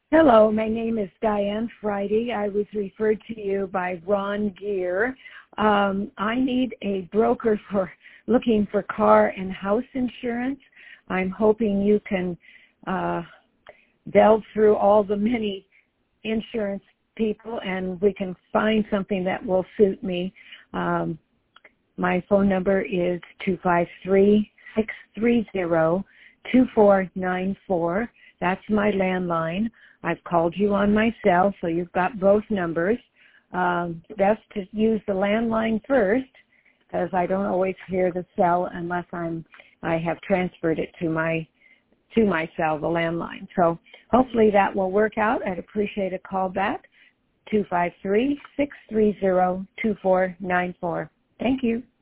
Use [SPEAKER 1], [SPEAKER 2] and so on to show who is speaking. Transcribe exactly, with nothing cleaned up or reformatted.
[SPEAKER 1] Hello, my name is Diane Friday. I was referred to you by Ron Gear. Um, I need a broker for looking for car and house insurance. I'm hoping you can uh, delve through all the many insurance people and we can find something that will suit me. Um, my phone number is two five three, six three zero, two four nine four. That's my landline. I've called you on my cell, so you've got both numbers. Um, best to use the landline first, because I don't always hear the cell unless I'm I have transferred it to my to my cell, the landline. So hopefully that will work out. I'd appreciate a call back, two five three, six three zero, two four nine four. Thank you.